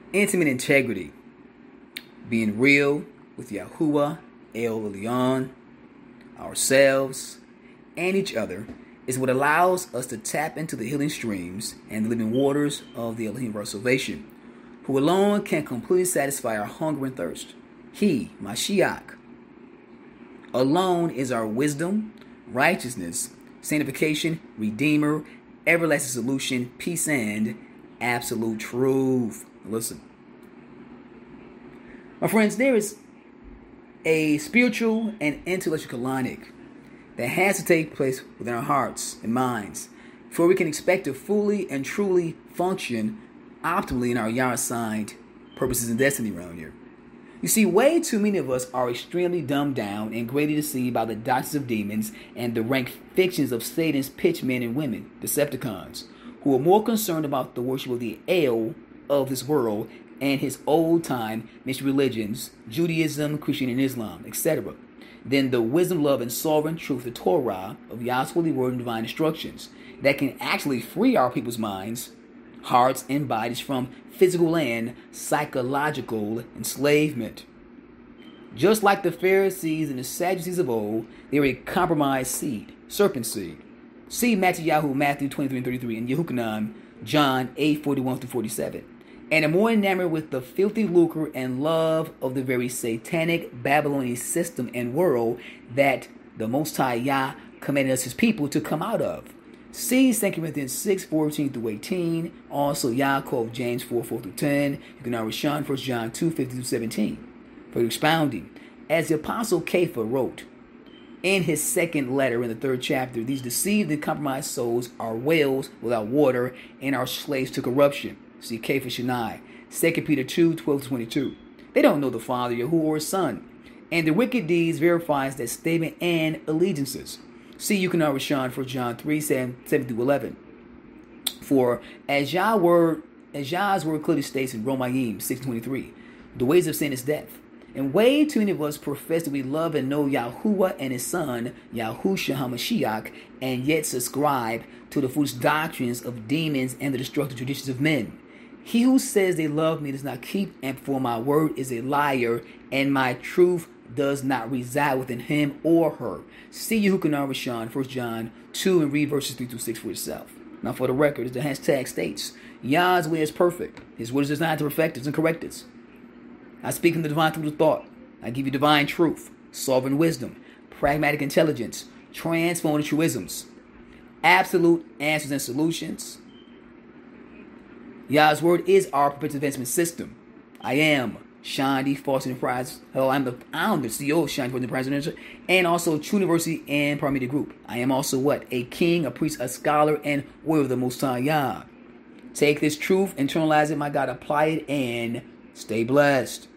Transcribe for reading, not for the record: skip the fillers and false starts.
Intimate integrity, being real with Yahuwah, El Elyon, ourselves, and each other, is what allows us to tap into the healing streams and the living waters of the Elohim of our salvation, who alone can completely satisfy our hunger and thirst. He, Mashiach, alone is our wisdom, righteousness, sanctification, redeemer, everlasting solution, peace, and absolute truth. Listen. My friends, there is a spiritual and intellectual collision that has to take place within our hearts and minds before we can expect to fully and truly function optimally in our Yah-assigned purposes and destiny around here. You see, way too many of us are extremely dumbed down and greatly deceived by the doctrines of demons and the rank fictions of Satan's pitchmen and women, Decepticons, who are more concerned about the worship of the El of this world and his old-time mystery religions, Judaism, Christianity, and Islam, etc., than the wisdom, love, and sovereign truth, the Torah, of Yah's holy word and divine instructions that can actually free our people's minds, hearts, and bodies from physical and psychological enslavement. Just like the Pharisees and the Sadducees of old, they were a compromised seed, serpent seed. See Matthew 23 and 33, and Yehukanan, John 8, 41 through 47. And are more enamored with the filthy lucre and love of the very satanic Babylonian system and world that the Most High Yah commanded us, his people, to come out of. See 2 Corinthians 6, 14 through 18. Also Yaakov, James 4, 4 through 10. You can now Rishon, 1 John 2, 50 through 17. For expounding, as the Apostle Kepha wrote in his second letter in the 3rd chapter, these deceived and compromised souls are whales without water and are slaves to corruption. See Kepha Shanai, 2 Peter 2, 12 to 22. They don't know the Father, Yahuwah, or his Son, and their wicked deeds verifies that statement and allegiances. See, you can Rishon, 1 John 3, 7 through 11. For as Yah's word clearly states in Romayim 6:23, the ways of sin is death. And way too many of us profess that we love and know Yahuwah and his Son, Yahushua HaMashiach, and yet subscribe to the foolish doctrines of demons and the destructive traditions of men. He who says they love me does not keep and perform my word is a liar, and my truth does not reside within him or her. See Yehukanan Rishon, 1 John 2, and read verses 3 through 6 for yourself. Now for the record, as the hashtag states, Yah's way is perfect. His word is designed to perfect us and correct us. I speak in the divine truth of thought. I give you divine truth, sovereign wisdom, pragmatic intelligence, transformative truisms, absolute answers and solutions. Yah's word is our perpetual advancement system. I am Shandi False Enterprise. I'm the CEO of Shandi False Enterprise, and also True University and Prime Media Group. I am also what? A king, a priest, a scholar, and warrior of the Most High Yah. Take this truth, internalize it, my God, apply it, and stay blessed.